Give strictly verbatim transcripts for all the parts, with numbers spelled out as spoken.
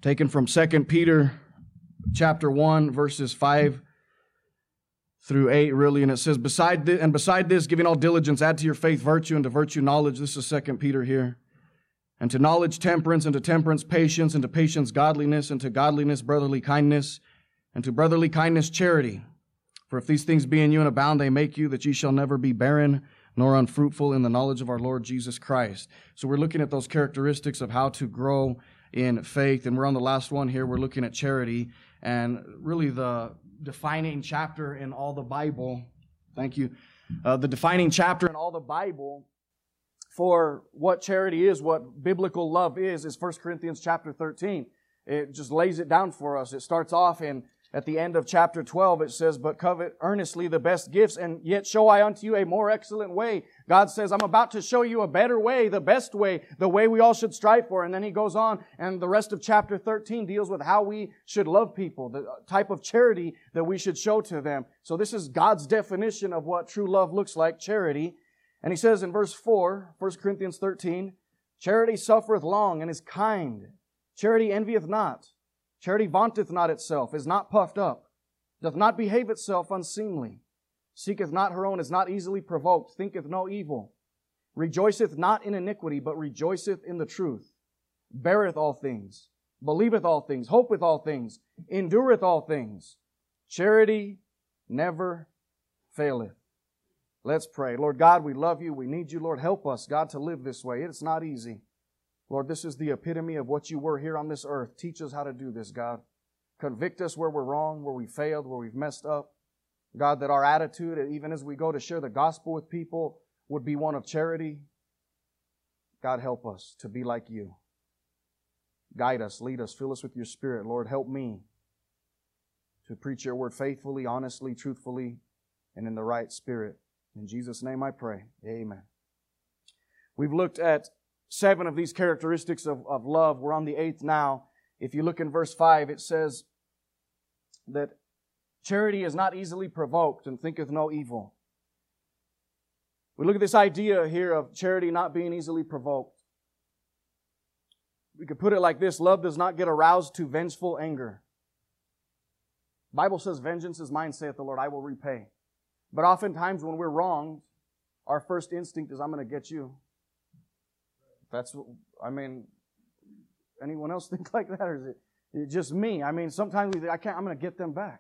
taken from Second Peter chapter one, verses five through eight, really, and it says, "Beside this, and beside this, giving all diligence, add to your faith virtue, and to virtue knowledge." This is Second Peter here. "And to knowledge temperance, and to temperance patience, and to patience godliness, and to godliness brotherly kindness, and to brotherly kindness charity. For if these things be in you and abound, they make you that ye shall never be barren, nor unfruitful in the knowledge of our Lord Jesus Christ." So we're looking at those characteristics of how to grow in faith, and we're on the last one here. We're looking at charity, and really the defining chapter in all the Bible. Thank you. Uh, the defining chapter in all the Bible for what charity is, what biblical love is, is First Corinthians chapter thirteen. It just lays it down for us. It starts off in At the end of chapter twelve, it says, "But covet earnestly the best gifts, and yet show I unto you a more excellent way." God says, I'm about to show you a better way, the best way, the way we all should strive for. And then He goes on, and the rest of chapter thirteen deals with how we should love people, the type of charity that we should show to them. So this is God's definition of what true love looks like, charity. And He says in verse four, First Corinthians thirteen, "Charity suffereth long, and is kind. Charity envieth not. Charity vaunteth not itself, is not puffed up, doth not behave itself unseemly, seeketh not her own, is not easily provoked, thinketh no evil, rejoiceth not in iniquity, but rejoiceth in the truth, beareth all things, believeth all things, hopeth all things, endureth all things. Charity never faileth." Let's pray. Lord God, we love You. We need You. Lord, help us, God, to live this way. It's not easy. Lord, this is the epitome of what You were here on this earth. Teach us how to do this, God. Convict us where we're wrong, where we failed, where we've messed up. God, that our attitude, even as we go to share the gospel with people, would be one of charity. God, help us to be like You. Guide us, lead us, fill us with Your Spirit. Lord, help me to preach Your word faithfully, honestly, truthfully, and in the right spirit. In Jesus' name I pray. Amen. We've looked at seven of these characteristics of, of love. We're on the eighth now. If you look in verse five, it says that charity is not easily provoked and thinketh no evil. We look at this idea here of charity not being easily provoked. We could put it like this: love does not get aroused to vengeful anger. The Bible says, "Vengeance is mine, saith the Lord, I will repay." But oftentimes when we're wronged, our first instinct is, I'm going to get you. That's, I mean, anyone else think like that, or is it, is it just me? I mean, sometimes we think, I can't, I'm going to get them back.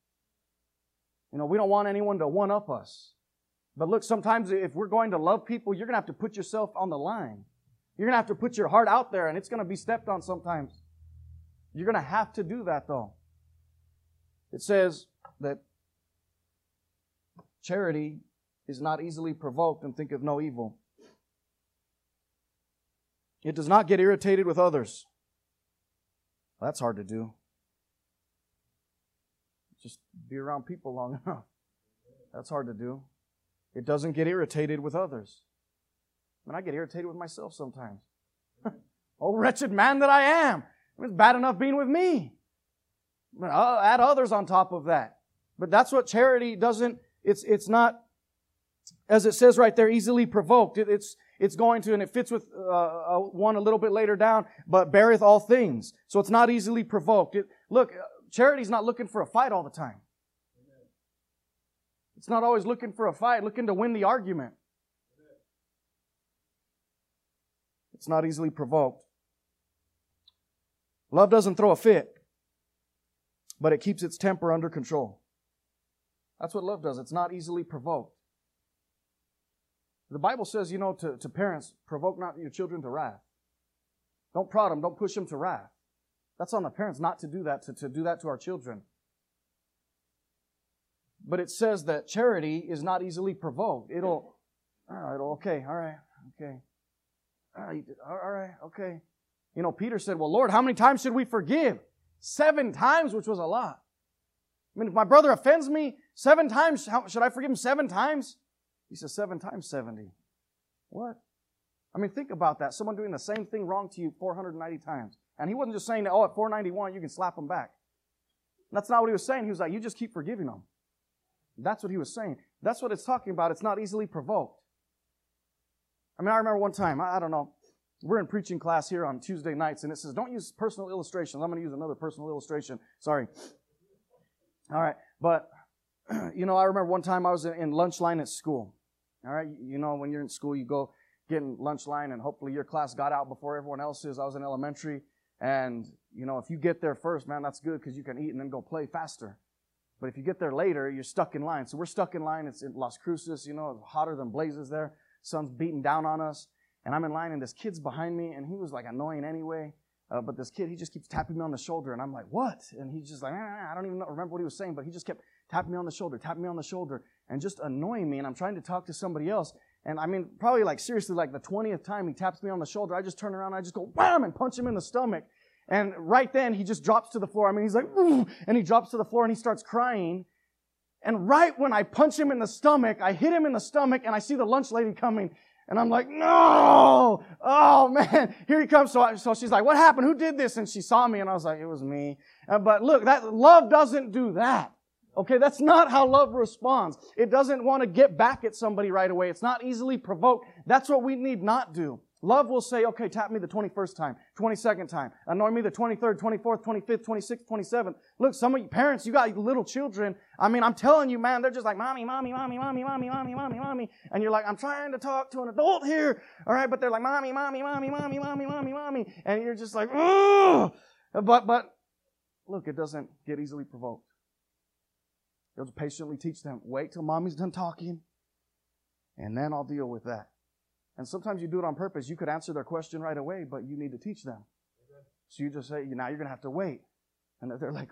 You know, we don't want anyone to one-up us. But look, sometimes if we're going to love people, you're going to have to put yourself on the line. You're going to have to put your heart out there, and it's going to be stepped on sometimes. You're going to have to do that, though. It says that charity is not easily provoked and thinketh no evil. It does not get irritated with others. Well, that's hard to do. Just be around people long enough. That's hard to do. It doesn't get irritated with others. I mean, I get irritated with myself sometimes. Oh, wretched man that I am. It's bad enough being with me. I'll add others on top of that. But that's what charity doesn't, it's it's not, as it says right there, easily provoked. It, it's It's going to, and it fits with uh, one a little bit later down, but beareth all things. So it's not easily provoked. It, look, charity's not looking for a fight all the time. It's not always looking for a fight, looking to win the argument. It's not easily provoked. Love doesn't throw a fit, but it keeps its temper under control. That's what love does. It's not easily provoked. The Bible says, you know, to, to parents, provoke not your children to wrath. Don't prod them. Don't push them to wrath. That's on the parents not to do that, to, to do that to our children. But it says that charity is not easily provoked. It'll, all right, okay, all right, okay. All right, all right, okay. You know, Peter said, well, Lord, how many times should we forgive? Seven times, which was a lot. I mean, if my brother offends me seven times, how, should I forgive him seven times? He says seven times seventy. What? I mean, think about that. Someone doing the same thing wrong to you four hundred ninety times. And he wasn't just saying that, oh, at four ninety-one, you can slap them back. That's not what he was saying. He was like, you just keep forgiving them. That's what he was saying. That's what it's talking about. It's not easily provoked. I mean, I remember one time, I, I don't know, We're in preaching class here on Tuesday nights, and it says, don't use personal illustrations. I'm going to use another personal illustration. Sorry. All right. But, you know, I remember one time I was in lunch line at school. All right. You know, when you're in school, you go get in lunch line, and hopefully your class got out before everyone else's. I was in elementary, and, you know, if you get there first, man, that's good because you can eat and then go play faster. But if you get there later, you're stuck in line. So we're stuck in line. It's in Las Cruces, you know, it's hotter than blazes there. Sun's beating down on us. And I'm in line, and this kid's behind me, and he was like annoying anyway. Uh, but this kid, he just keeps tapping me on the shoulder, and I'm like, what? And he's just like, ah, I don't even know, remember what he was saying, but he just kept tapping me on the shoulder, tapping me on the shoulder, and just annoying me. And I'm trying to talk to somebody else. And I mean, probably like seriously, like the twentieth time he taps me on the shoulder, I just turn around, and I just go, wham, and punch him in the stomach. And right then, he just drops to the floor. I mean, he's like, ooh, and he drops to the floor, and he starts crying. And right when I punch him in the stomach, I hit him in the stomach, and I see the lunch lady coming. And I'm like, no! Oh, man, here he comes. So, I, so she's like, what happened? Who did this? And she saw me, and I was like, it was me. Uh, but look, that love doesn't do that. Okay, that's not how love responds. It doesn't want to get back at somebody right away. It's not easily provoked. That's what we need not do. Love will say, okay, tap me the twenty-first time, twenty-second time, annoy me the twenty-third, twenty-fourth, twenty-fifth, twenty-sixth, twenty-seventh. Look, some of you parents, you got little children. I mean, I'm telling you, man, they're just like, mommy, mommy, mommy, mommy, mommy, mommy, mommy, mommy. And you're like, I'm trying to talk to an adult here. All right, but they're like, mommy, mommy, mommy, mommy, mommy, mommy, mommy. And you're just like, ugh. But, but, look, it doesn't get easily provoked. You'll just patiently teach them, wait till mommy's done talking, and then I'll deal with that. And sometimes you do it on purpose. You could answer their question right away, but you need to teach them. Amen. So you just say, now you're going to have to wait. And they're like,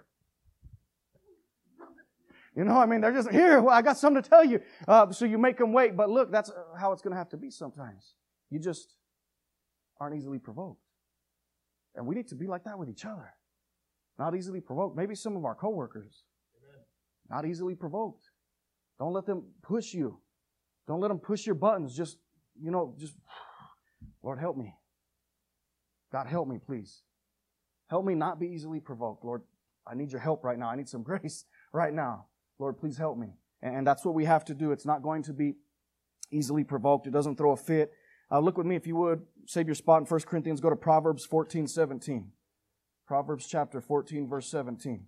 you know, I mean, they're just, here, well, I got something to tell you. Uh, so you make them wait. But look, that's how it's going to have to be sometimes. You just aren't easily provoked. And we need to be like that with each other. Not easily provoked. Maybe some of our coworkers. Amen. Not easily provoked. Don't let them push you. Don't let them push your buttons. Just You know, just, Lord, help me. God, help me, please. Help me not be easily provoked. Lord, I need your help right now. I need some grace right now. Lord, please help me. And that's what we have to do. It's not going to be easily provoked. It doesn't throw a fit. Uh, look with me, if you would. Save your spot in First Corinthians. Go to Proverbs fourteen seventeen. Proverbs chapter fourteen, verse seventeen.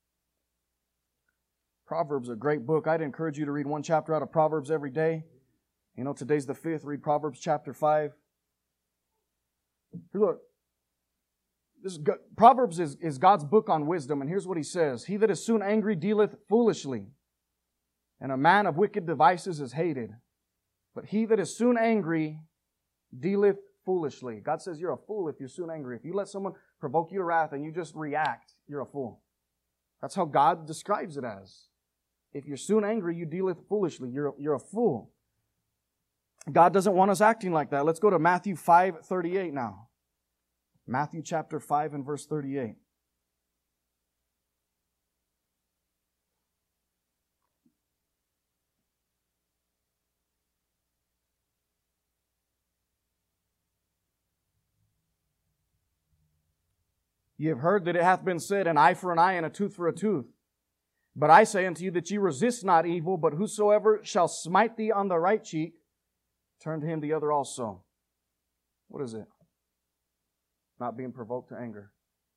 Proverbs is a great book. I'd encourage you to read one chapter out of Proverbs every day. You know, today's the fifth. Read Proverbs chapter five. Look, this is, Proverbs is, is God's book on wisdom, and here's what he says. He that is soon angry dealeth foolishly, and a man of wicked devices is hated. But he that is soon angry dealeth foolishly. God says you're a fool if you're soon angry. If you let someone provoke you to wrath and you just react, you're a fool. That's how God describes it as. If you're soon angry, you dealeth foolishly. You're, you're a fool. God doesn't want us acting like that. Let's go to Matthew five thirty-eight now. Matthew chapter five and verse thirty-eight. Ye have heard that it hath been said, an eye for an eye and a tooth for a tooth. But I say unto you that ye resist not evil, but whosoever shall smite thee on the right cheek, turn to him the other also. What is it? Not being provoked to anger.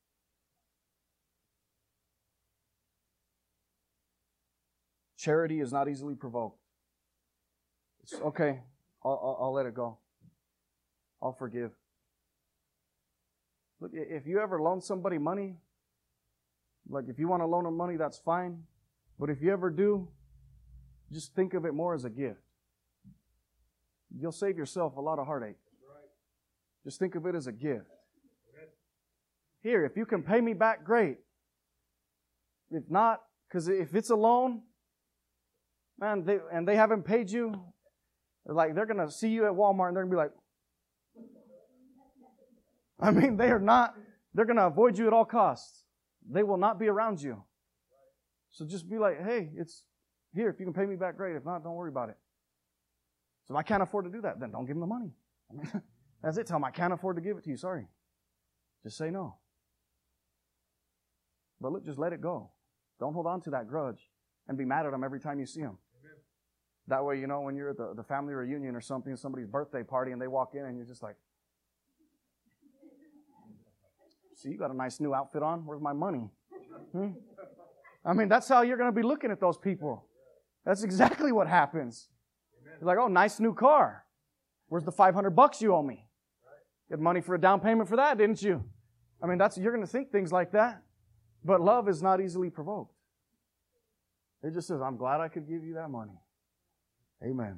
Charity is not easily provoked. It's okay. I'll, I'll, I'll let it go. I'll forgive. Look, if you ever loan somebody money, like if you want to loan them money, that's fine. But if you ever do, just think of it more as a gift. You'll save yourself a lot of heartache. Right. Just think of it as a gift. Amen. Here, if you can pay me back, great. If not, because if it's a loan, man, they, and they haven't paid you, like they're going to see you at Walmart and they're going to be like, I mean, they are not, they're going to avoid you at all costs. They will not be around you. So just be like, hey, it's here. If you can pay me back, great. If not, don't worry about it. So if I can't afford to do that, then don't give them the money. I mean, that's it. Tell them I can't afford to give it to you. Sorry. Just say no. But look, just let it go. Don't hold on to that grudge and be mad at them every time you see them. Amen. That way, you know, when you're at the, the family reunion or something, somebody's birthday party, and they walk in and you're just like, See, you got a nice new outfit on. Where's my money? Hmm? I mean, that's how you're going to be looking at those people. That's exactly what happens. You're like, oh, nice new car. Where's the five hundred bucks you owe me? You had money for a down payment for that, didn't you? I mean, that's you're going to think things like that. But love is not easily provoked. It just says, I'm glad I could give you that money. Amen.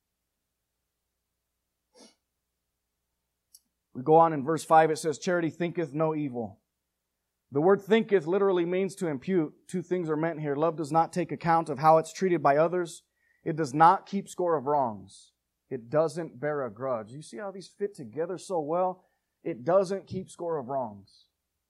We go on in verse five, it says, charity thinketh no evil. The word thinketh literally means to impute. Two things are meant here. Love does not take account of how it's treated by others. It does not keep score of wrongs. It doesn't bear a grudge. You see how these fit together so well? It doesn't keep score of wrongs.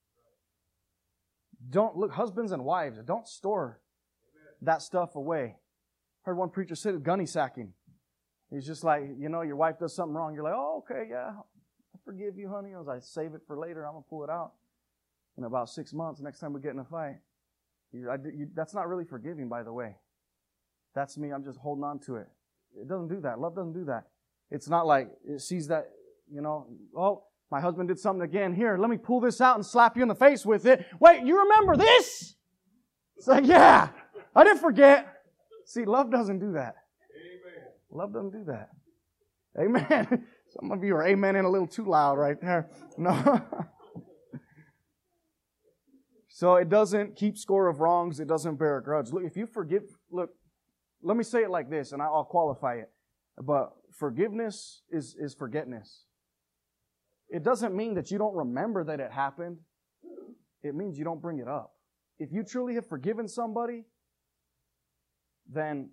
Don't, look, husbands and wives, don't store that stuff away. Heard one preacher say gunny sacking. He's just like, you know, your wife does something wrong. You're like, oh, okay, yeah, I forgive you, honey. I was like, save it for later. I'm going to pull it out in about six months. Next time we get in a fight. You, I, you, that's not really forgiving, by the way. That's me. I'm just holding on to it. It doesn't do that. Love doesn't do that. It's not like it sees that, you know, oh, my husband did something again. Here, let me pull this out and slap you in the face with it. Wait, you remember this? It's like, yeah, I didn't forget. See, love doesn't do that. Amen. Love doesn't do that. Amen. Some of you are amening a little too loud right there. No. So it doesn't keep score of wrongs. It doesn't bear a grudge. Look, if you forgive, look, let me say it like this, and I'll qualify it. But forgiveness is, is forgetness. It doesn't mean that you don't remember that it happened. It means you don't bring it up. If you truly have forgiven somebody, then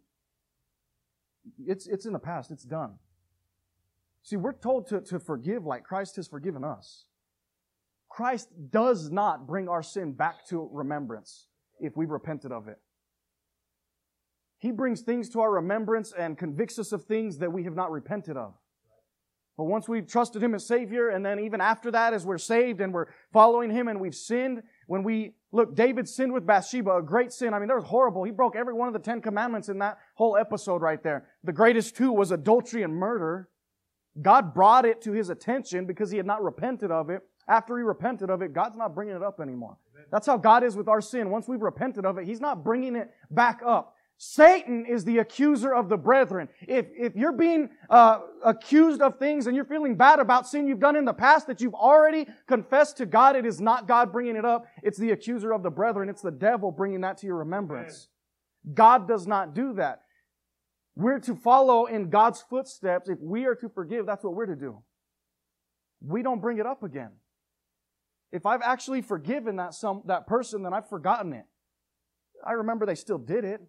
it's, it's in the past. It's done. See, we're told to, to forgive like Christ has forgiven us. Christ does not bring our sin back to remembrance if we've repented of it. He brings things to our remembrance and convicts us of things that we have not repented of. But once we've trusted Him as Savior, and then even after that, as we're saved and we're following Him and we've sinned, when we, look, David sinned with Bathsheba, a great sin. I mean, that was horrible. He broke every one of the Ten Commandments in that whole episode right there. The greatest two was adultery and murder. God brought it to His attention because He had not repented of it. After He repented of it, God's not bringing it up anymore. That's how God is with our sin. Once we've repented of it, He's not bringing it back up. Satan is the accuser of the brethren. If, if you're being uh, accused of things and you're feeling bad about sin you've done in the past that you've already confessed to God, it is not God bringing it up. It's the accuser of the brethren. It's the devil bringing that to your remembrance. God does not do that. We're to follow in God's footsteps. If we are to forgive, that's what we're to do. We don't bring it up again. If I've actually forgiven that some that person, then I've forgotten it. I remember they still did it.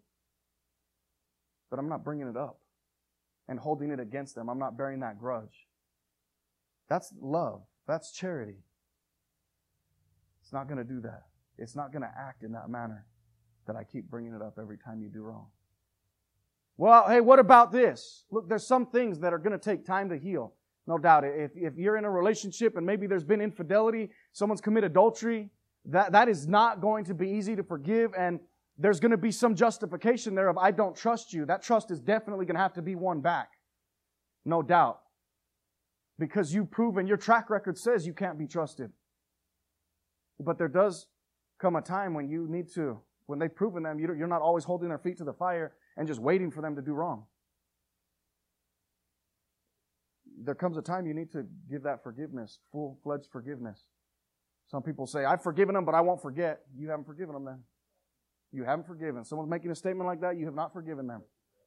But I'm not bringing it up and holding it against them. I'm not bearing that grudge. That's love. That's charity. It's not going to do that. It's not going to act in that manner that I keep bringing it up every time you do wrong. Well, hey, what about this? Look, there's some things that are going to take time to heal. No doubt. If, if you're in a relationship and maybe there's been infidelity, someone's committed adultery, that, that is not going to be easy to forgive, and there's going to be some justification there of, I don't trust you. That trust is definitely going to have to be won back. No doubt. Because you've proven, your track record says you can't be trusted. But there does come a time when you need to, when they've proven them, you're not always holding their feet to the fire and just waiting for them to do wrong. There comes a time you need to give that forgiveness, full-fledged forgiveness. Some people say, I've forgiven them, but I won't forget. You haven't forgiven them then. You haven't forgiven. Someone's making a statement like that, you have not forgiven them.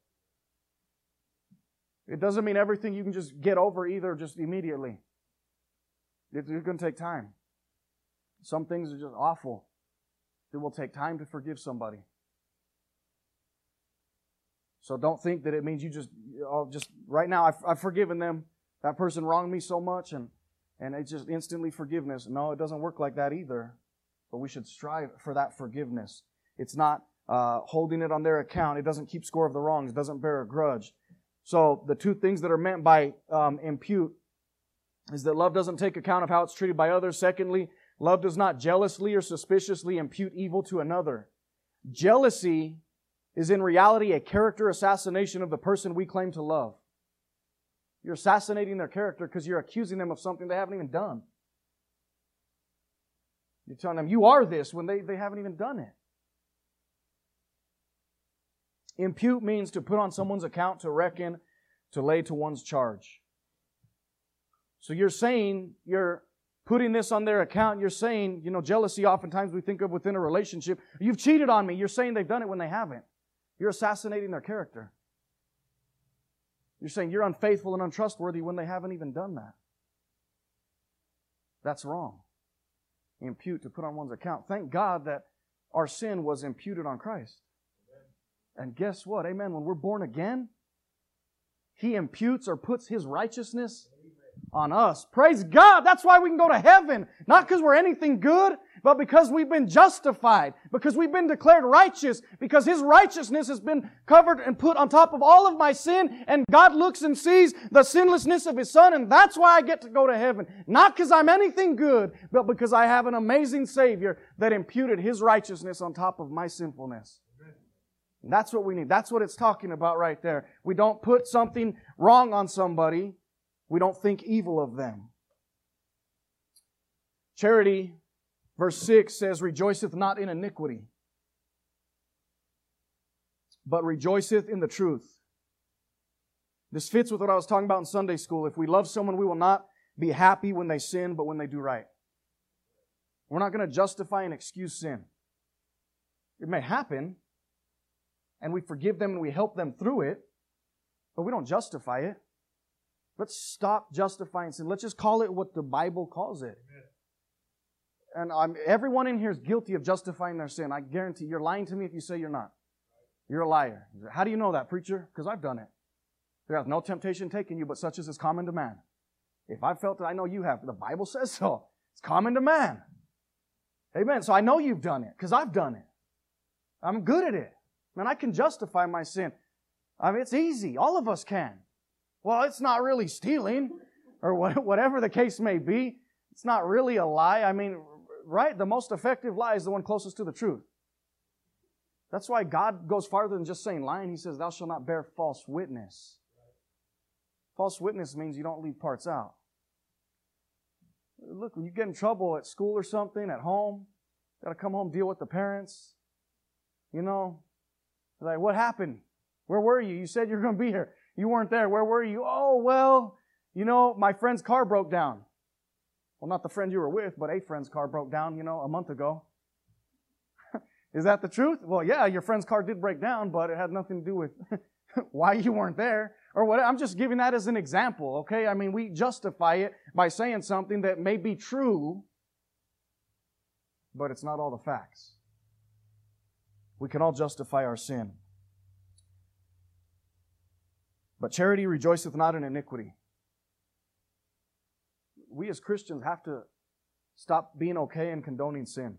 It doesn't mean everything you can just get over either just immediately. It's going to take time. Some things are just awful. It will take time to forgive somebody. So don't think that it means you just, oh, just right now, I've, I've forgiven them. That person wronged me so much, and, and it's just instantly forgiveness. No, it doesn't work like that either. But we should strive for that forgiveness. It's not uh, holding it on their account. It doesn't keep score of the wrongs. It doesn't bear a grudge. So the two things that are meant by um, impute is that love doesn't take account of how it's treated by others. Secondly, love does not jealously or suspiciously impute evil to another. Jealousy is in reality a character assassination of the person we claim to love. You're assassinating their character because you're accusing them of something they haven't even done. You're telling them you are this when they, they haven't even done it. Impute means to put on someone's account, to reckon, to lay to one's charge. So you're saying, you're putting this on their account, you're saying, you know, jealousy oftentimes we think of within a relationship. You've cheated on me. You're saying they've done it when they haven't. You're assassinating their character. You're saying you're unfaithful and untrustworthy when they haven't even done that. That's wrong. Impute, to put on one's account. Thank God that our sin was imputed on Christ. And guess what? Amen. When we're born again, He imputes or puts His righteousness on us. Praise God. That's why we can go to heaven. Not because we're anything good, but because we've been justified. Because we've been declared righteous. Because His righteousness has been covered and put on top of all of my sin. And God looks and sees the sinlessness of His Son. And that's why I get to go to heaven. Not because I'm anything good, but because I have an amazing Savior that imputed His righteousness on top of my sinfulness. And that's what we need. That's what it's talking about right there. We don't put something wrong on somebody. We don't think evil of them. Charity, verse six says, rejoiceth not in iniquity, but rejoiceth in the truth. This fits with what I was talking about in Sunday school. If we love someone, we will not be happy when they sin, but when they do right. We're not going to justify and excuse sin. It may happen, and we forgive them and we help them through it, but we don't justify it. Let's stop justifying sin. Let's just call it what the Bible calls it. Amen. And I'm, everyone in here is guilty of justifying their sin. I guarantee you're lying to me if you say you're not. You're a liar. How do you know that, preacher? Because I've done it. There hath no temptation taken you, but such as is common to man. If I felt it, I know you have. The Bible says so. It's common to man. Amen. So I know you've done it because I've done it. I'm good at it. Man, I can justify my sin. I mean, it's easy. All of us can. Well, it's not really stealing, or whatever the case may be. It's not really a lie. I mean, right? The most effective lie is the one closest to the truth. That's why God goes farther than just saying lying. He says, thou shalt not bear false witness. False witness means you don't leave parts out. Look, when you get in trouble at school or something, at home, got to come home, deal with the parents. You know, like, what happened? Where were you? You said you were going to be here. You weren't there. Where were you? Oh, well, you know, my friend's car broke down. Well, not the friend you were with, but a friend's car broke down, you know, a month ago. Is that the truth? Well, yeah, your friend's car did break down, but it had nothing to do with why you weren't there or what. I'm just giving that as an example, okay? I mean, we justify it by saying something that may be true, but it's not all the facts. We can all justify our sin. But charity rejoiceth not in iniquity. We as Christians have to stop being okay and condoning sin.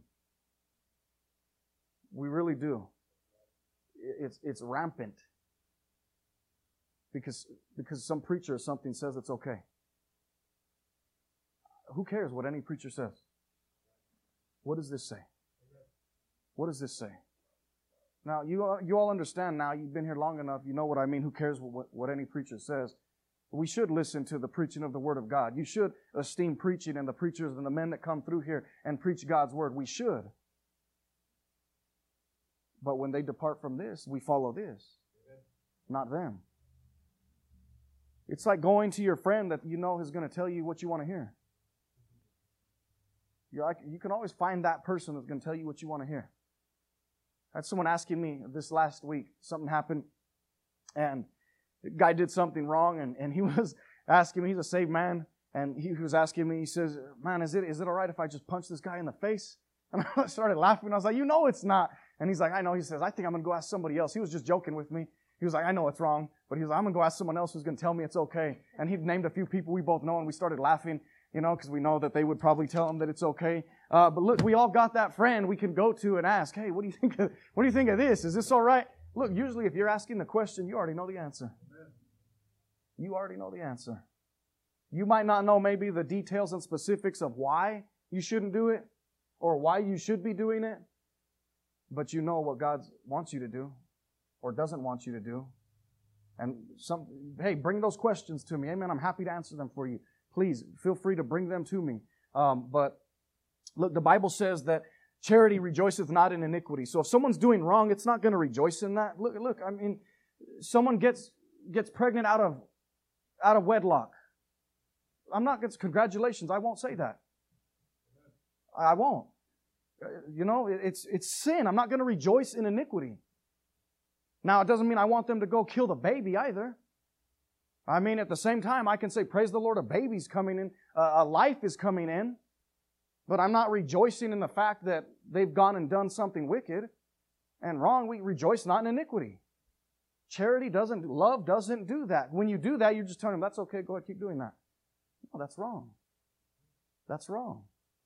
We really do. It's, it's rampant. Because, because some preacher or something says it's okay. Who cares what any preacher says? What does this say? What does this say? Now, you, you all understand now, you've been here long enough, you know what I mean. Who cares what, what any preacher says? We should listen to the preaching of the Word of God. You should esteem preaching and the preachers and the men that come through here and preach God's Word. We should. But when they depart from this, we follow this, not them. It's like going to your friend that you know is going to tell you what you want to hear. You're like, you can always find that person that's going to tell you what you want to hear. I had someone asking me this last week, something happened, and the guy did something wrong, and, and he was asking me, he's a saved man, and he was asking me, he says, man, is it is it all right if I just punch this guy in the face? And I started laughing. I was like, you know it's not. And he's like, I know. He says, I think I'm going to go ask somebody else. He was just joking with me. He was like, I know it's wrong, but he was like, I'm going to go ask someone else who's going to tell me it's okay. And he named a few people we both know, and we started laughing, you know, because we know that they would probably tell him that it's okay. Uh, but look, we all got that friend we can go to and ask, hey, what do you think of, what do you think of this? Is this all right? Look, usually if you're asking the question, you already know the answer. Amen. You already know the answer. You might not know maybe the details and specifics of why you shouldn't do it or why you should be doing it, but you know what God wants you to do or doesn't want you to do. And some, hey, bring those questions to me. Amen. I'm happy to answer them for you. Please feel free to bring them to me. Um, but Look, the Bible says that charity rejoiceth not in iniquity. So if someone's doing wrong, it's not going to rejoice in that. Look, look, I mean, someone gets gets pregnant out of out of wedlock. I'm not going to, congratulations, I won't say that. I won't. You know, it's it's sin. I'm not going to rejoice in iniquity. Now, it doesn't mean I want them to go kill the baby either. I mean, at the same time, I can say, praise the Lord, a baby's coming in, uh, a life is coming in. But I'm not rejoicing in the fact that they've gone and done something wicked and wrong. We rejoice not in iniquity. Charity doesn't, love doesn't do that. When you do that, you're just telling them, that's okay, go ahead, keep doing that. No, that's wrong. That's wrong.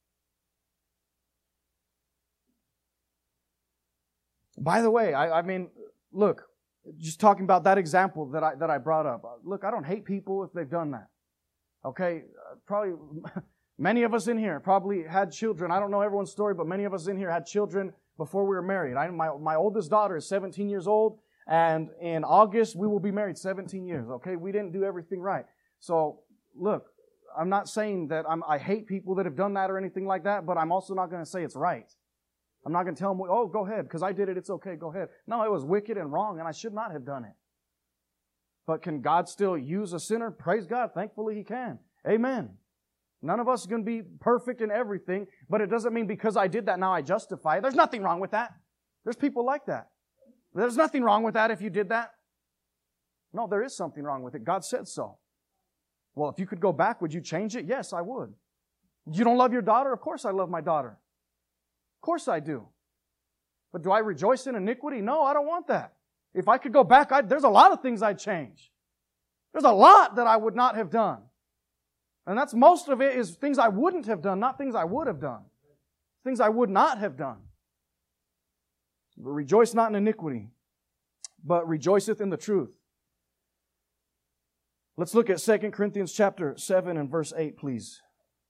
By the way, I, I mean, look, just talking about that example that I that I brought up. Look, I don't hate people if they've done that. Okay, uh, probably many of us in here probably had children. I don't know everyone's story, but many of us in here had children before we were married. I, my my oldest daughter is seventeen years old, and in August we will be married seventeen years. Okay, we didn't do everything right. So look, I'm not saying that I'm, I hate people that have done that or anything like that, but I'm also not going to say it's right. I'm not going to tell them, oh, go ahead, because I did it, it's okay, go ahead. No, it was wicked and wrong, and I should not have done it. But can God still use a sinner? Praise God, thankfully He can. Amen. None of us are going to be perfect in everything, but it doesn't mean because I did that, now I justify it. There's nothing wrong with that. There's people like that. There's nothing wrong with that if you did that. No, there is something wrong with it. God said so. Well, if you could go back, would you change it? Yes, I would. You don't love your daughter? Of course I love my daughter. Of course I do. But do I rejoice in iniquity? No, I don't want that. If I could go back, I'd, there's a lot of things I'd change. There's a lot that I would not have done. And that's most of it is things I wouldn't have done, not things I would have done. Things I would not have done. But rejoice not in iniquity, but rejoiceth in the truth. Let's look at Second Corinthians chapter seven and verse eight, please.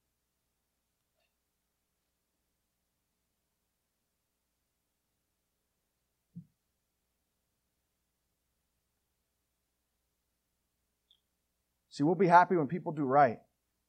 See, we'll be happy when people do right.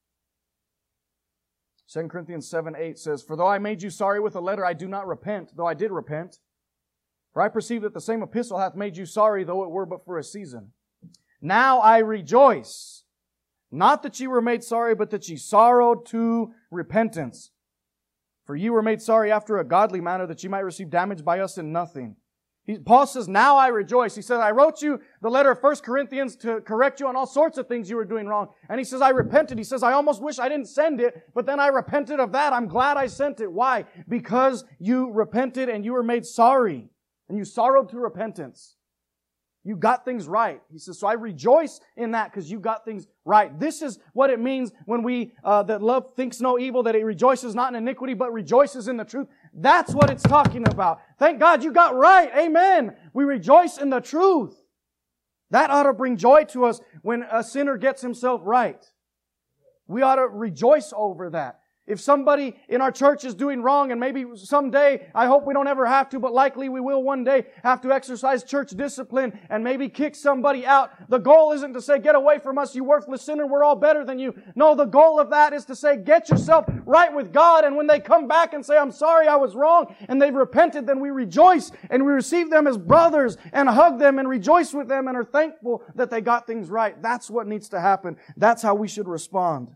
Second Corinthians seven eight says, For though I made you sorry with a letter, I do not repent, though I did repent. For I perceive that the same epistle hath made you sorry, though it were but for a season. Now I rejoice, not that ye were made sorry, but that ye sorrowed to repentance. For ye were made sorry after a godly manner, that ye might receive damage by us in nothing. He, Paul says, now I rejoice. He says, I wrote you the letter of First Corinthians to correct you on all sorts of things you were doing wrong. And he says, I repented. He says, I almost wish I didn't send it, but then I repented of that. I'm glad I sent it. Why? Because you repented and you were made sorry. And you sorrowed to repentance. You got things right. He says, so I rejoice in that because you got things right. This is what it means when we, uh, that love thinks no evil, that it rejoices not in iniquity, but rejoices in the truth. That's what it's talking about. Thank God you got right. Amen. We rejoice in the truth. That ought to bring joy to us when a sinner gets himself right. We ought to rejoice over that. If somebody in our church is doing wrong, and maybe someday, I hope we don't ever have to, but likely we will one day have to exercise church discipline and maybe kick somebody out. The goal isn't to say, get away from us, you worthless sinner, we're all better than you. No, the goal of that is to say, get yourself right with God, and when they come back and say, I'm sorry, I was wrong, and they've repented, then we rejoice and we receive them as brothers and hug them and rejoice with them and are thankful that they got things right. That's what needs to happen. That's how we should respond.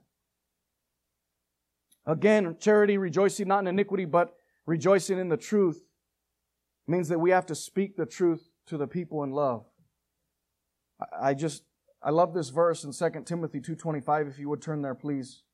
Again, charity, rejoicing not in iniquity, but rejoicing in the truth, means that we have to speak the truth to the people in love. I just, I love this verse in Second Timothy two twenty-five, if you would turn there, please.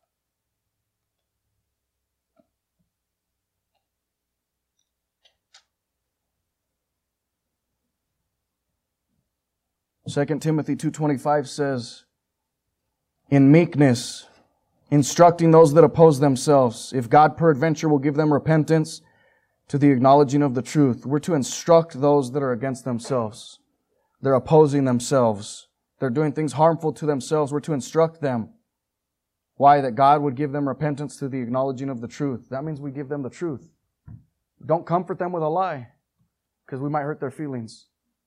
Second Timothy two twenty-five says, in meekness, instructing those that oppose themselves, if God peradventure will give them repentance to the acknowledging of the truth. We're to instruct those that are against themselves. They're opposing themselves. They're doing things harmful to themselves. We're to instruct them. Why? That God would give them repentance to the acknowledging of the truth. That means we give them the truth. Don't comfort them with a lie, because we might hurt their feelings.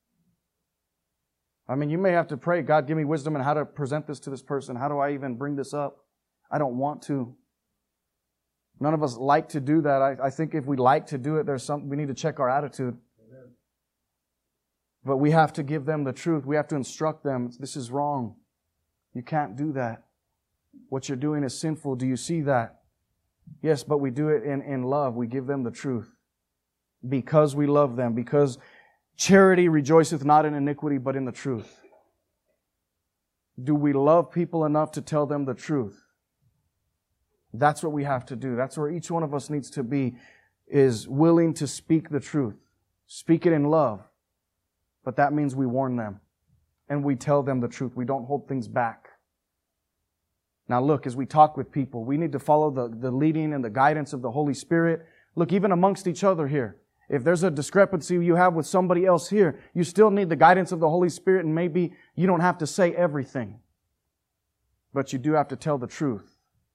I mean, you may have to pray, God, give me wisdom on how to present this to this person. How do I even bring this up? I don't want to. None of us like to do that. I, I think if we like to do it, there's something we need to check our attitude. Amen. But we have to give them the truth. We have to instruct them. This is wrong. You can't do that. What you're doing is sinful. Do you see that? Yes, but we do it in, in love. We give them the truth. Because we love them. Because charity rejoiceth not in iniquity, but in the truth. Do we love people enough to tell them the truth? That's what we have to do. That's where each one of us needs to be, is willing to speak the truth. Speak it in love. But that means we warn them. And we tell them the truth. We don't hold things back. Now look, as we talk with people, we need to follow the, the leading and the guidance of the Holy Spirit. Look, even amongst each other here, if there's a discrepancy you have with somebody else here, you still need the guidance of the Holy Spirit, and maybe you don't have to say everything. But you do have to tell the truth.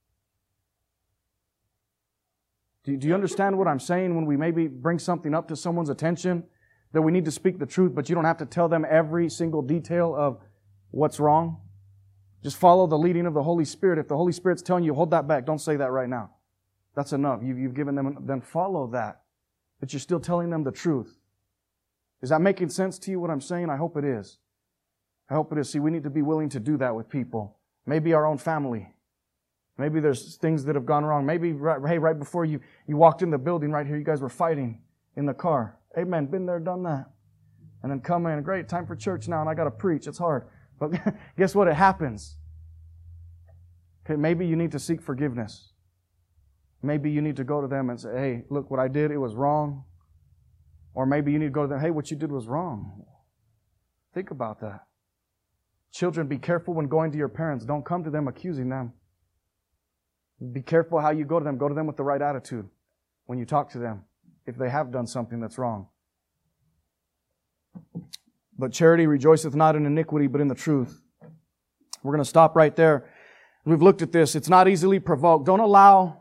Do, do you understand what I'm saying when we maybe bring something up to someone's attention? That we need to speak the truth, but you don't have to tell them every single detail of what's wrong. Just follow the leading of the Holy Spirit. If the Holy Spirit's telling you, hold that back, don't say that right now. That's enough. You've, you've given them, then follow that. But you're still telling them the truth. Is that making sense to you, what I'm saying? I hope it is. I hope it is. See, we need to be willing to do that with people. Maybe our own family. Maybe there's things that have gone wrong. Maybe, right, hey, right before you, you walked in the building right here, you guys were fighting in the car. Amen. Been there, done that. And then come in. Great, time for church now, and I got to preach. It's hard. But guess what? It happens. Okay, maybe you need to seek forgiveness. Maybe you need to go to them and say, hey, look, what I did, it was wrong. Or maybe you need to go to them, hey, what you did was wrong. Think about that. Children, be careful when going to your parents. Don't come to them accusing them. Be careful how you go to them. Go to them with the right attitude when you talk to them, if they have done something that's wrong. But charity rejoiceth not in iniquity, but in the truth. We're going to stop right there. We've looked at this. It's not easily provoked. Don't allow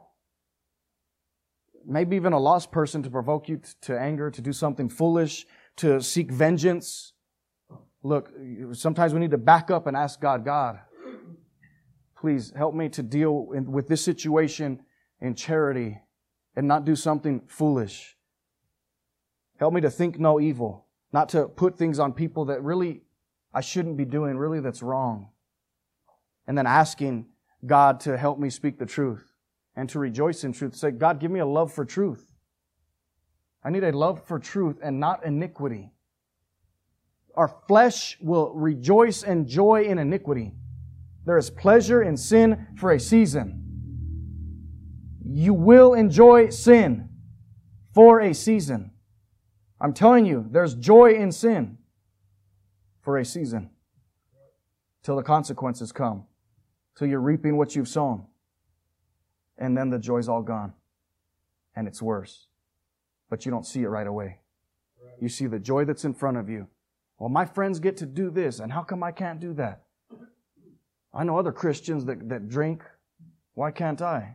maybe even a lost person to provoke you to anger, to do something foolish, to seek vengeance. Look, sometimes we need to back up and ask God, God, please help me to deal with this situation in charity and not do something foolish. Help me to think no evil, not to put things on people that really I shouldn't be doing, really that's wrong. And then asking God to help me speak the truth and to rejoice in truth. Say, God, give me a love for truth. I need a love for truth and not iniquity. Our flesh will rejoice and joy in iniquity. There is pleasure in sin for a season. You will enjoy sin for a season. I'm telling you, there's joy in sin for a season. Till the consequences come. Till you're reaping what you've sown. And then the joy's all gone. And it's worse. But you don't see it right away. You see the joy that's in front of you. Well, my friends get to do this, and how come I can't do that? I know other Christians that, that drink. Why can't I?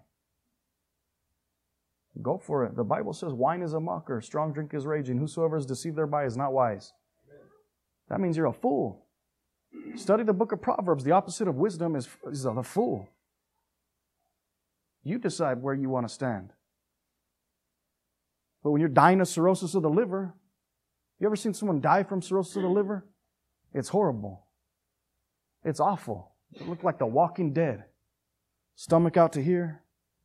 Go for it. The Bible says wine is a mocker, strong drink is raging. Whosoever is deceived thereby is not wise. That means you're a fool. Study the book of Proverbs. The opposite of wisdom is, is a fool. You decide where you want to stand. But when you're dying of cirrhosis of the liver, you ever seen someone die from cirrhosis of the liver? It's horrible. It's awful. It looked like the walking dead. Stomach out to here.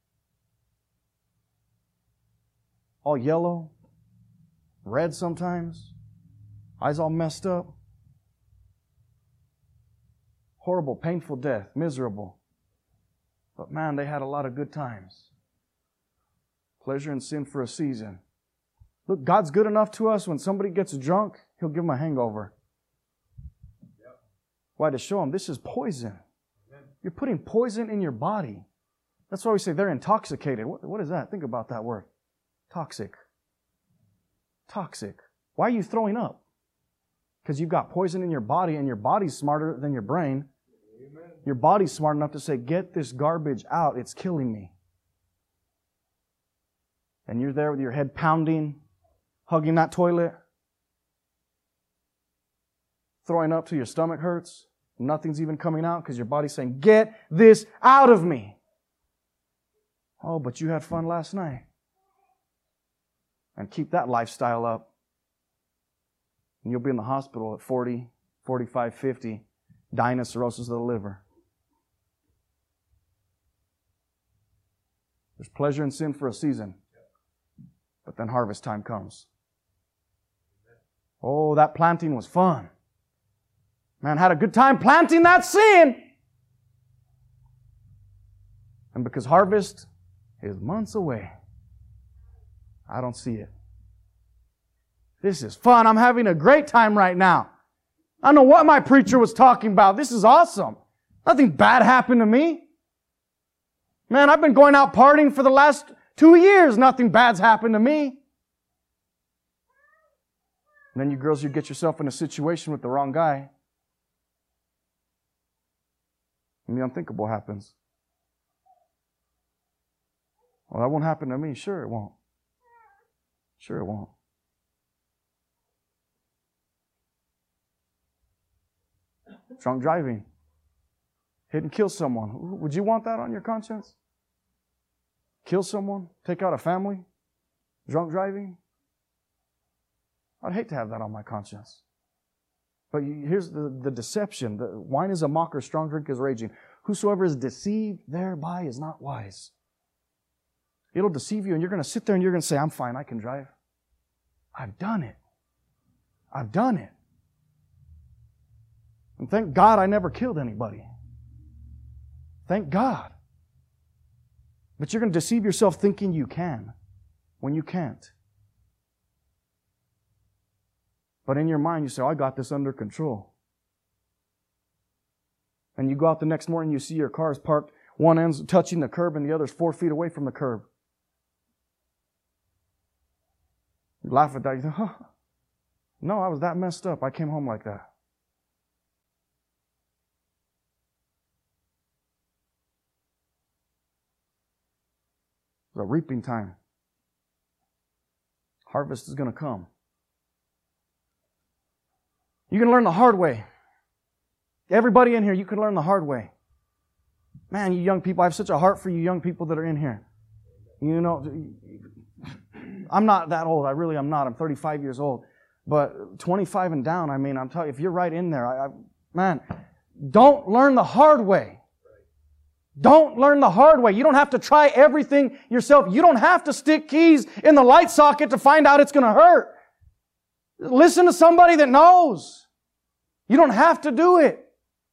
All yellow. Red sometimes. Eyes all messed up. Horrible, painful death. Miserable. But man, they had a lot of good times. Pleasure and sin for a season. Look, God's good enough to us when somebody gets drunk, He'll give them a hangover. Yep. Why? To show them this is poison. Amen. You're putting poison in your body. That's why we say they're intoxicated. What, what is that? Think about that word. Toxic. Toxic. Why are you throwing up? Because you've got poison in your body, and your body's smarter than your brain. Amen. Your body's smart enough to say, get this garbage out. It's killing me. And you're there with your head pounding, hugging that toilet, throwing up till your stomach hurts. Nothing's even coming out because your body's saying, get this out of me. Oh, but you had fun last night. And keep that lifestyle up. And you'll be in the hospital at forty, forty-five, fifty, dying of cirrhosis of the liver. There's pleasure in sin for a season, but then harvest time comes. Oh, that planting was fun. Man, had a good time planting that sin. And because harvest is months away, I don't see it. This is fun. I'm having a great time right now. I don't know what my preacher was talking about. This is awesome. Nothing bad happened to me. Man, I've been going out partying for the last two years. Nothing bad's happened to me. And then you girls, you get yourself in a situation with the wrong guy. And the unthinkable happens. Well, that won't happen to me. Sure it won't. Sure it won't. Drunk driving. Hit and kill someone. Would you want that on your conscience? Kill someone? Take out a family? Drunk driving? I'd hate to have that on my conscience. But here's the, the deception. The wine is a mocker, strong drink is raging. Whosoever is deceived thereby is not wise. It'll deceive you, and you're going to sit there and you're going to say, I'm fine, I can drive. I've done it. I've done it. And thank God I never killed anybody. Thank God. But you're going to deceive yourself thinking you can when you can't. But in your mind, you say, oh, I got this under control. And you go out the next morning, you see your car is parked, one end's touching the curb and the other's four feet away from the curb. You laugh at that. You think, huh? No, I was that messed up. I came home like that. It's a reaping time. Harvest is going to come. You can learn the hard way. Everybody in here, you can learn the hard way. Man, you young people, I have such a heart for you young people that are in here. You know, I'm not that old. I really am not. I'm thirty-five years old. But twenty-five and down, I mean, I'm telling you, if you're right in there, I, I, man, don't learn the hard way. Don't learn the hard way. You don't have to try everything yourself. You don't have to stick keys in the light socket to find out it's going to hurt. Listen to somebody that knows. You don't have to do it.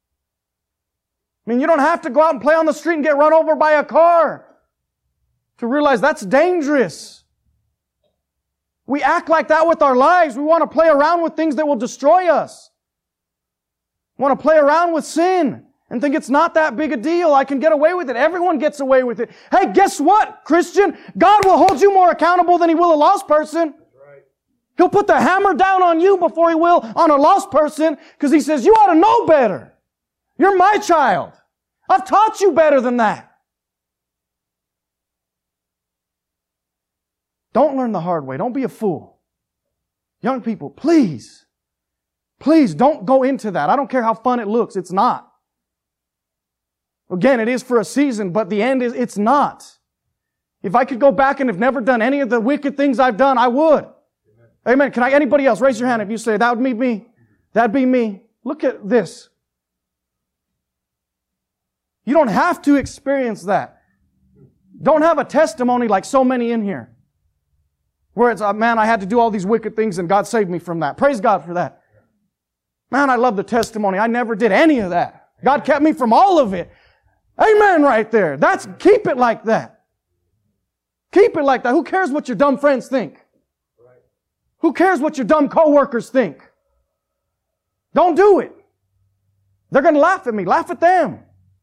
I mean, you don't have to go out and play on the street and get run over by a car to realize that's dangerous. We act like that with our lives. We want to play around with things that will destroy us. We want to play around with sin and think it's not that big a deal. I can get away with it. Everyone gets away with it. Hey, guess what, Christian? God will hold you more accountable than He will a lost person. He'll put the hammer down on you before He will on a lost person because He says, you ought to know better. You're my child. I've taught you better than that. Don't learn the hard way. Don't be a fool. Young people, please, please don't go into that. I don't care how fun it looks. It's not. Again, it is for a season, but the end is, it's not. If I could go back and have never done any of the wicked things I've done, I would. Amen. Can I, anybody else, raise your hand if you say, that would be me. That'd be me. Look at this. You don't have to experience that. Don't have a testimony like so many in here. Where it's, man, I had to do all these wicked things and God saved me from that. Praise God for that. Man, I love the testimony. I never did any of that. God kept me from all of it. Amen right there. That's, keep it like that. Keep it like that. Who cares what your dumb friends think? Who cares what your dumb coworkers think? Don't do it. They're going to laugh at me. Laugh at them.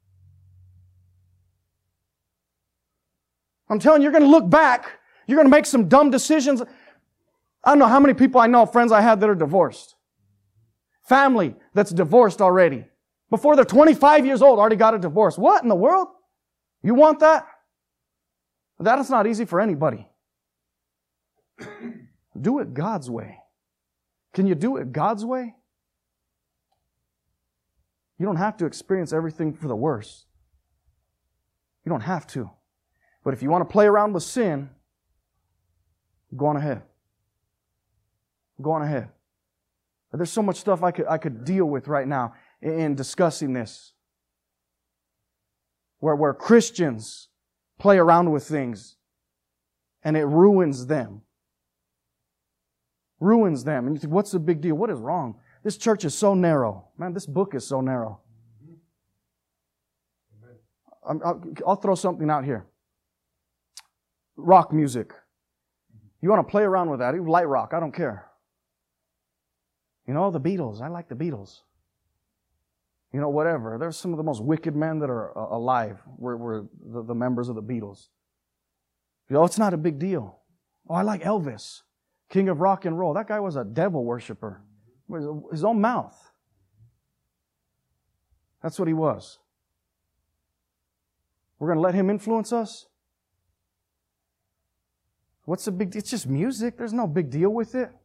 I'm telling you, you're going to look back. You're going to make some dumb decisions. I don't know how many people I know, friends I have that are divorced. Family that's divorced already. Before they're twenty-five years old, already got a divorce. What in the world? You want that? That is not easy for anybody. Do it God's way. Can you do it God's way? You don't have to experience everything for the worse. You don't have to. But if you want to play around with sin, go on ahead. Go on ahead. There's so much stuff I could, I could deal with right now in discussing this. Where, where Christians play around with things and it ruins them. Ruins them. And you think, what's the big deal? What is wrong? This church is so narrow. Man, this book is so narrow. I'm, I'll, I'll throw something out here. Rock music. You want to play around with that? Even light rock, I don't care. You know, the Beatles. I like the Beatles. You know, whatever. There's some of the most wicked men that are uh, alive were, were the, the members of the Beatles. You know, it's not a big deal. Oh, I like Elvis, king of rock and roll. That guy was a devil worshiper. His own mouth. That's what he was. We're going to let him influence us? What's the big deal? It's just music. There's no big deal with it.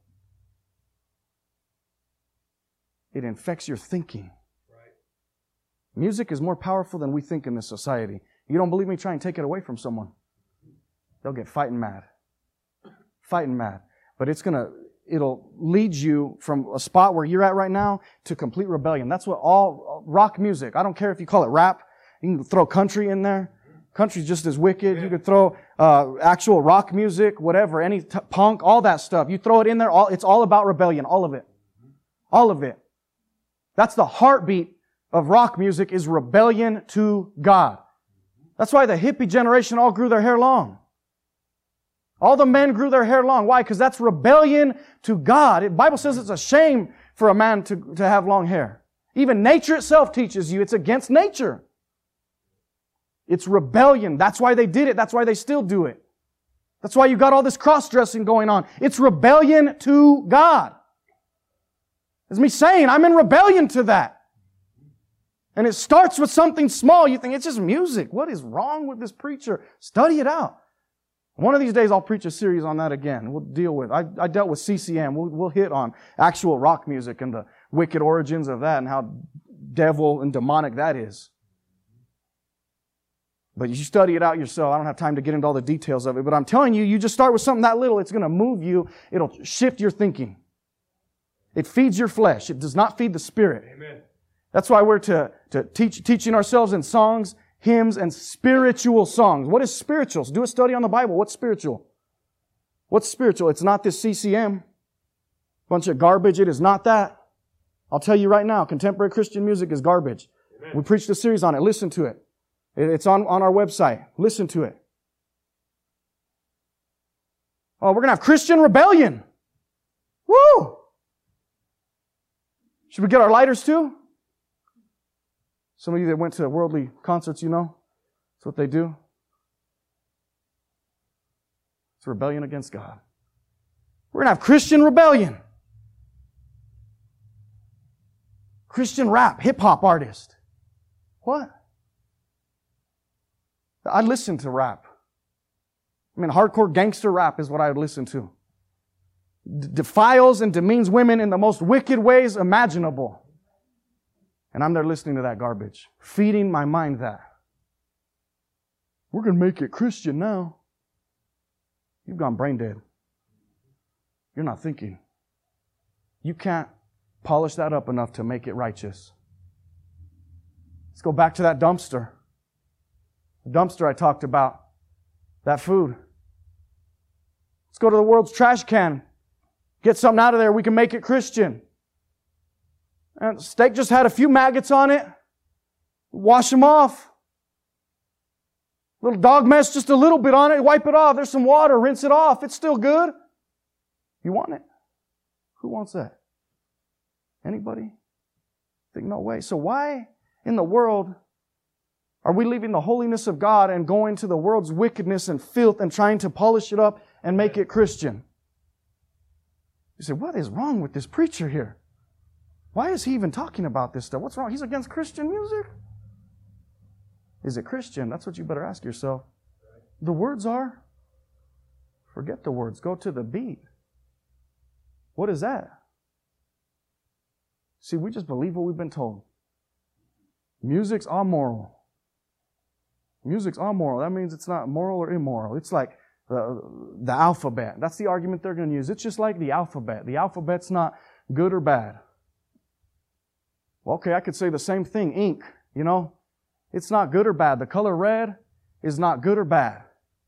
It infects your thinking. Right. Music is more powerful than we think in this society. You don't believe me? Try and take it away from someone. They'll get fighting mad. Fighting mad. But it's going to, it'll lead you from a spot where you're at right now to complete rebellion. That's what all rock music, I don't care if you call it rap, you can throw country in there. Country's just as wicked. Yeah. You could throw uh, actual rock music, whatever, any t- punk, all that stuff. You throw it in there, all, it's all about rebellion, all of it. All of it. That's the heartbeat of rock music, is rebellion to God. That's why the hippie generation all grew their hair long. All the men grew their hair long. Why? Because that's rebellion to God. The Bible says it's a shame for a man to, to have long hair. Even nature itself teaches you it's against nature. It's rebellion. That's why they did it. That's why they still do it. That's why you got all this cross-dressing going on. It's rebellion to God. It's me saying, I'm in rebellion to that. And it starts with something small. You think, it's just music. What is wrong with this preacher? Study it out. One of these days I'll preach a series on that again. We'll deal with, I, I dealt with C C M. We'll, we'll hit on actual rock music and the wicked origins of that and how devil and demonic that is. But you study it out yourself. I don't have time to get into all the details of it. But I'm telling you, you just start with something that little, it's going to move you. It'll shift your thinking. It feeds your flesh. It does not feed the spirit. Amen. That's why we're to, to teach, teaching ourselves in songs, hymns, and spiritual songs. What is spiritual? Do a study on the Bible. What's spiritual? What's spiritual? It's not this C C M. Bunch of garbage. It is not that. I'll tell you right now, contemporary Christian music is garbage. Amen. We preached a series on it. Listen to it. It's on, on our website. Listen to it. Oh, we're going to have Christian rebellion. Woo! Should we get our lighters too? Some of you that went to worldly concerts, you know, that's what they do. It's rebellion against God. We're going to have Christian rebellion. Christian rap, hip-hop artist. What? I listen to rap. I mean, hardcore gangster rap is what I would listen to. D- defiles and demeans women in the most wicked ways imaginable. And I'm there listening to that garbage, feeding my mind that. We're going to make it Christian now. You've gone brain dead. You're not thinking. You can't polish that up enough to make it righteous. Let's go back to that dumpster. The dumpster I talked about. That food. Let's go to the world's trash can. Get something out of there. We can make it Christian. And the steak just had a few maggots on it. Wash them off. Little dog mess, just a little bit on it. Wipe it off. There's some water. Rinse it off. It's still good. You want it? Who wants that? Anybody? Think no way. So why in the world are we leaving the holiness of God and going to the world's wickedness and filth and trying to polish it up and make it Christian? You say, what is wrong with this preacher here? Why is he even talking about this stuff? What's wrong? He's against Christian music? Is it Christian? That's what you better ask yourself. The words are. Forget the words. Go to the beat. What is that? See, we just believe what we've been told. Music's amoral. Music's amoral. That means it's not moral or immoral. It's like the, the alphabet. That's the argument they're going to use. It's just like the alphabet. The alphabet's not good or bad. Well, okay, I could say the same thing. Ink, you know, it's not good or bad. The color red is not good or bad.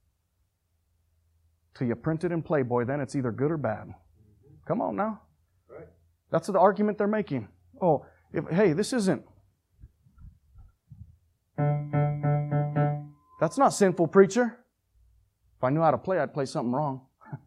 Till you print it in Playboy, then it's either good or bad. Come on now. Right. That's the argument they're making. Oh, if, hey, this isn't. That's not sinful, preacher. If I knew how to play, I'd play something wrong.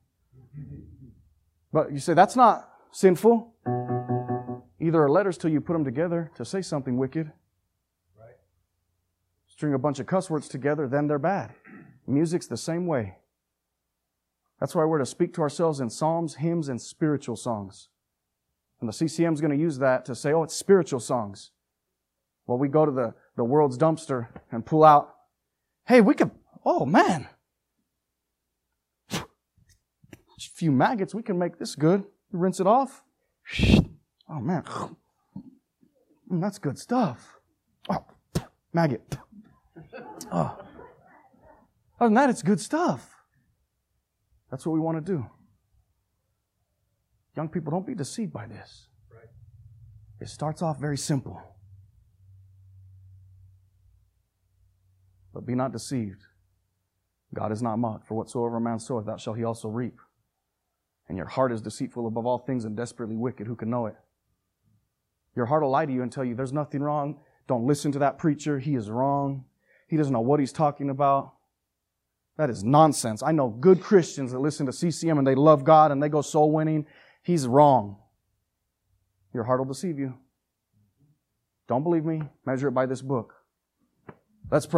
But you say, that's not sinful. Either are letters till you put them together to say something wicked. Right. String a bunch of cuss words together, then they're bad. Music's the same way. That's why we're to speak to ourselves in psalms, hymns, and spiritual songs. And the C C M's going to use that to say, oh, it's spiritual songs. Well, we go to the, the world's dumpster and pull out, hey, we could, oh man, a few maggots, we can make this good. Rinse it off. Oh man, mm, that's good stuff. Oh, maggot. Oh. Other than that, it's good stuff. That's what we want to do. Young people, don't be deceived by this. Right. It starts off very simple. But be not deceived. God is not mocked. For whatsoever a man soweth, that shall he also reap. And your heart is deceitful above all things and desperately wicked. Who can know it? Your heart will lie to you and tell you there's nothing wrong. Don't listen to that preacher. He is wrong. He doesn't know what he's talking about. That is nonsense. I know good Christians that listen to C C M and they love God and they go soul winning. He's wrong. Your heart will deceive you. Don't believe me? Measure it by this book. Let's pray.